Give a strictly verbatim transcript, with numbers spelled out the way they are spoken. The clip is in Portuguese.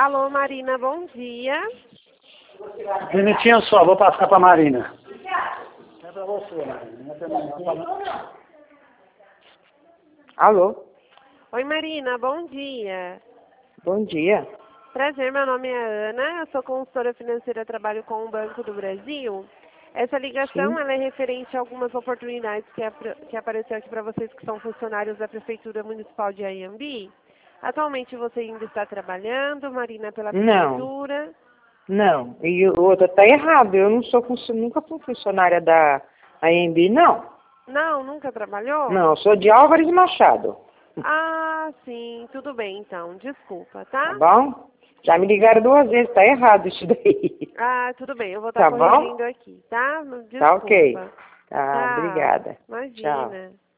Alô, Marina, bom dia. Um minutinho só, vou passar para a Marina. É para você, Marina. Não é Alô? Oi, Marina, bom dia. Bom dia. Prazer, meu nome é Ana, eu sou consultora financeira, trabalho com o Banco do Brasil. Essa ligação Sim. ela é referente a algumas oportunidades que, apre- que apareceu aqui para vocês que são funcionários da Prefeitura Municipal de Anhembi. Atualmente você ainda está trabalhando, Marina, pela Não. Prefeitura? Não. E o outro tá errado. Eu não sou funcio- nunca fui funcionária da A M B, não. Não, nunca trabalhou? Não, eu sou de Álvares Machado. Ah, sim, tudo bem então, desculpa, Tá tá? bom? Já me ligaram duas vezes, tá errado isso daí. Ah, tudo bem, eu vou estar Tá corrigindo bom? aqui, tá? Desculpa. Tá ok. Tá, Tchau. obrigada. Tchau. Imagina.